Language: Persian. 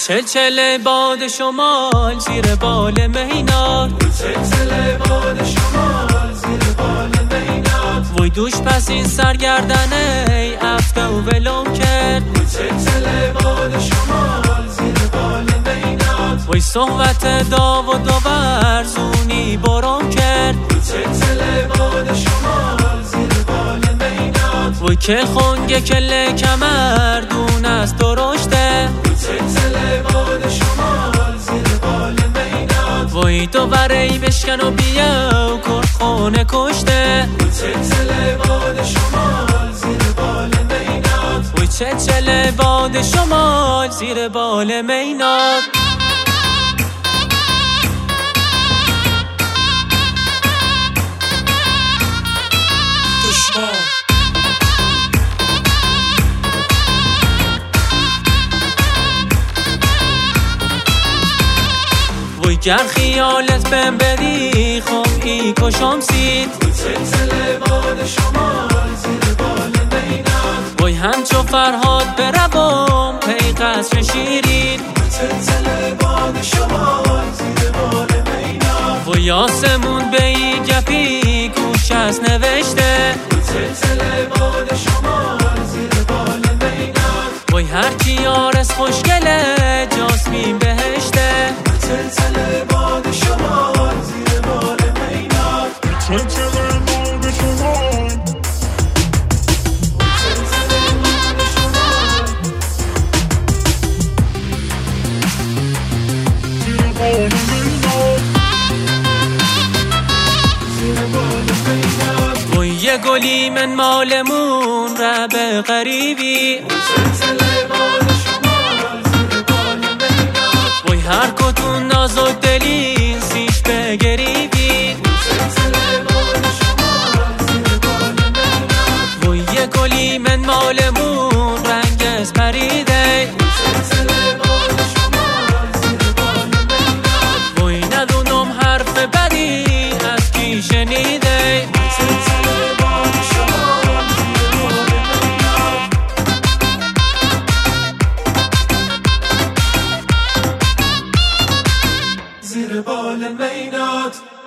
چلچله باد شمال زیر بال مینار، چلچله باد شمال زیر بال مینار. وای دوش پس این سرگردنه ای افته و ولم کرد، چلچله باد شمال زیر بال مینار. وای صحبت داود و ورزونی برام کرد، چلچله باد شمال زیر بال مینار. وای کل خونگه کل کمر دون از درشته، چلچله باد شمال زیر بال مینار. وای تو برای بشکن و بیا و کرد خونه کشته، چلچله باد شمال زیر بال مینار. وای چلچله باد شمال زیر بال مینار. وای گر خیالت بهم بدی خب ای کشم سید، چلچله باد شمال زیر بال مینار. وای همچو فرهاد بروم پی قصر شیرین، چلچله باد شمال زیر بال مینار. وای آسمون به ای گپی گوش از نوشته، چلچله باد شمال زیر بال مینار. وای هر کی یارس خوشگله جاسمین بهشته، چلچله باد شمال زیر بال مینار. چلچله باد شمال، چلچله باد شمال زیر بال مینار، زیر بال مینار. وای یه گلی من مالمون رب غریبی، چلچله باد شمال زیر بال مینار. وای هر کتون نازک دلین سیش بگریبین، چلچله باد شمال زیر بال مینار. وای یه گلی من مالمون رنگ از پریده، چلچله باد شمال زیر بال مینار. وای ندونم حرف بدی از کی شنیده، چلچله باد شمال زیر بال مینار. زیر بال مینار.